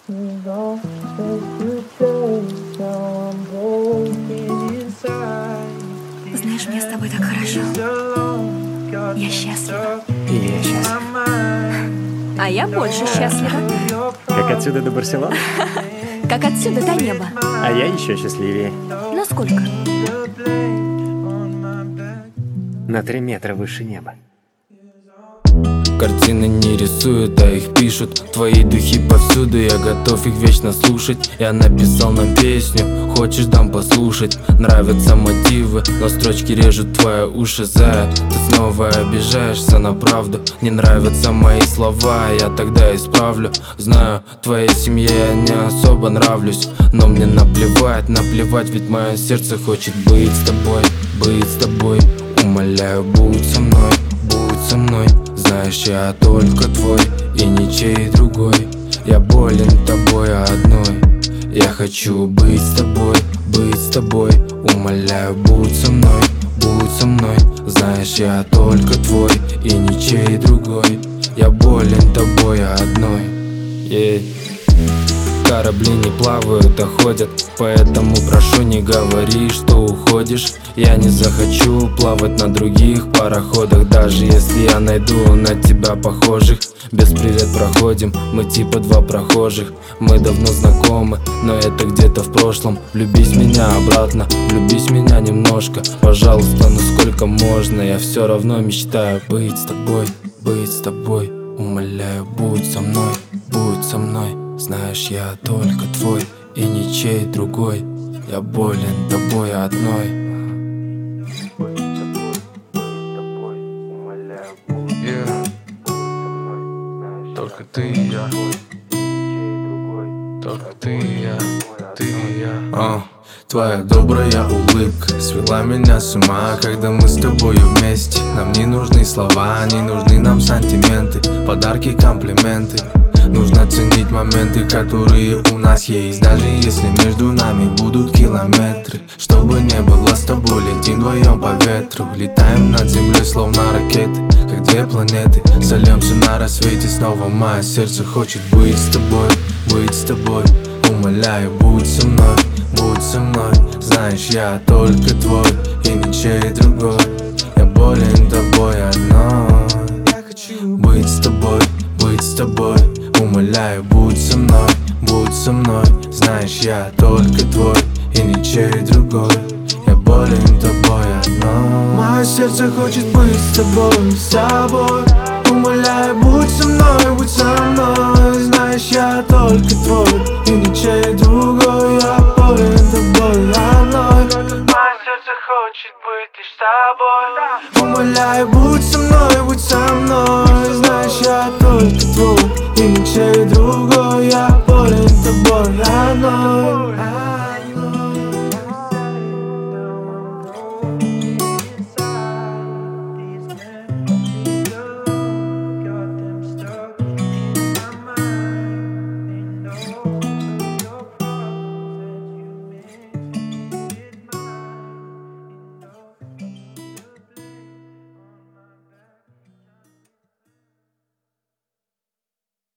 Знаешь, мне с тобой так хорошо. Я счастлива. И я счастлив. А я больше счастлива. Как отсюда до Барселоны? Как отсюда до неба. А я еще счастливее. Насколько? На 3 метра выше неба. Картины не рисуют, а их пишут. Твои духи повсюду, я готов их вечно слушать. Я написал нам песню, хочешь дам послушать. Нравятся мотивы, но строчки режут твои уши. Зая, ты снова обижаешься на правду. Не нравятся мои слова, я тогда исправлю. Знаю, твоей семье я не особо нравлюсь, но мне наплевать, наплевать, ведь мое сердце хочет быть с тобой, быть с тобой. Умоляю, будь со мной, будь со мной. Знаешь, я только твой и ничей другой. Я болен тобой одной. Я хочу быть с тобой, быть с тобой. Умоляю, будь со мной, будь со мной. Знаешь, я только твой и ничей другой. Я болен тобой одной. Корабли не плавают, а ходят, поэтому прошу, не говори, что уходишь. Я не захочу плавать на других пароходах, даже если я найду на тебя похожих. Без привет проходим, мы типа 2 прохожих. Мы давно знакомы, но это где-то в прошлом. Влюбись в меня обратно, влюбись в меня немножко. Пожалуйста, ну сколько можно, я все равно мечтаю быть с тобой, быть с тобой. Умоляю, будь со мной, будь со мной. Знаешь, я только твой и ничей другой. Я болен тобой одной. Только ты и я. Только ты и я. Ты и я. Твоя добрая улыбка свела меня с ума, когда мы с тобою вместе. Нам не нужны слова, не нужны нам сантименты, подарки, комплименты. Нужно ценить моменты, которые у нас есть, даже если между нами будут километры. Чтобы не было с тобой, летим вдвоем по ветру. Летаем над землей, словно ракеты, как 2 планеты. Сольемся на рассвете, снова мое сердце хочет быть с тобой, быть с тобой. Умоляю, будь со мной, будь со мной. Знаешь, я только твой и ничей другой. Я болен тобой одной. Я хочу быть с тобой, быть с тобой. Умоляю, будь со мной, будь со мной. Знаешь, я только твой и ничей другой. Я болен тобой одной. Мое сердце хочет быть с тобой, с тобой. Умоляю, будь со мной, будь со мной. Знаешь, я только твой и ничей другой. Я болен тобой одной. Мое сердце хочет быть лишь с тобой. Умоляю, будь со мной, будь со мной.